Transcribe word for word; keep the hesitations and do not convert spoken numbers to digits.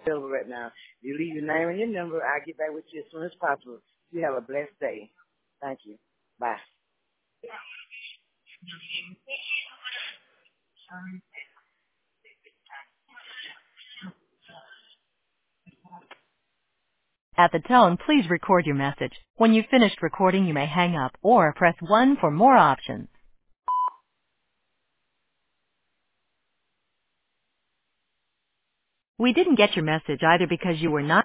available right now. You leave your name and your number. I'll get back with you as soon as possible. You have a blessed day. Thank you. Bye. At the tone, please record your message. When you've finished recording, you may hang up or press one for more options. We didn't get your message either because you were not